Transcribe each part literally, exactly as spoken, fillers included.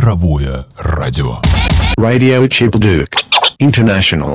Мировое радио. Radio Chipduk International.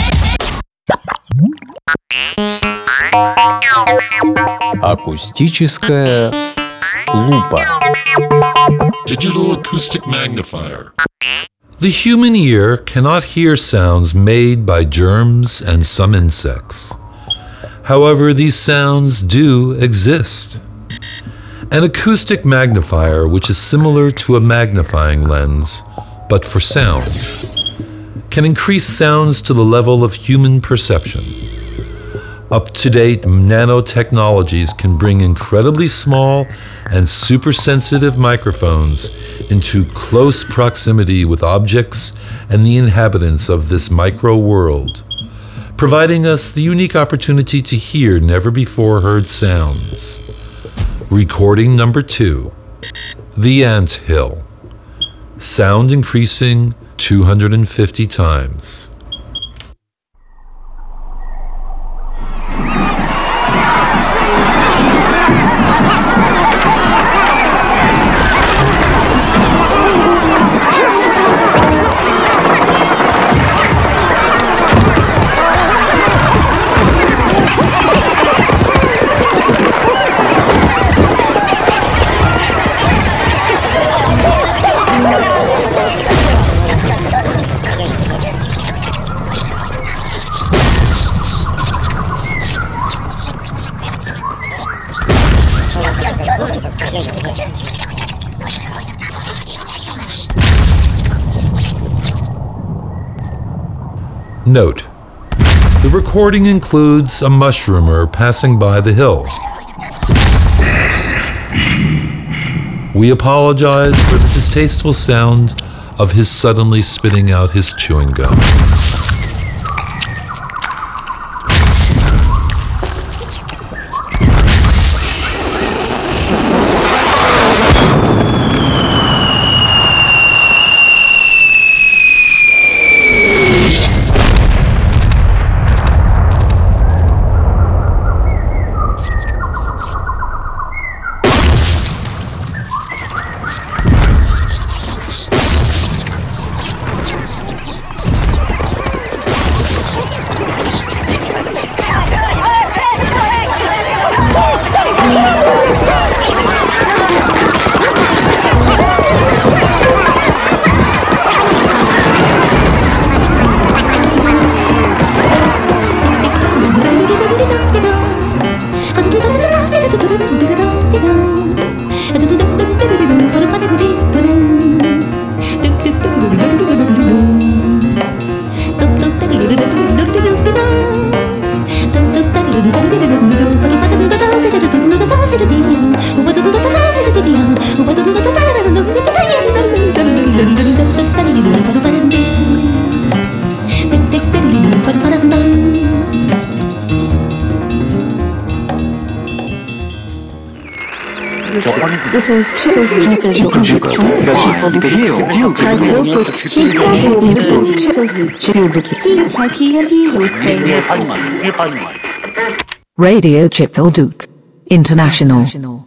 Акустическая лупа. Digital Acoustic Magnifier. The human ear cannot hear sounds made by germs and some insects. However, these sounds do exist. An acoustic magnifier, which is similar to a magnifying lens, but for sound, can increase sounds to the level of human perception. Up-to-date nanotechnologies can bring incredibly small and super-sensitive microphones into close proximity with objects and the inhabitants of this micro-world, providing us the unique opportunity to hear never-before-heard sounds. Recording number two, The Anthill. Sound increasing two hundred fifty times. Note: the recording includes a mushroomer passing by the hill. We apologize for the distasteful sound of his suddenly spitting out his chewing gum. This is Radio Chipduk International.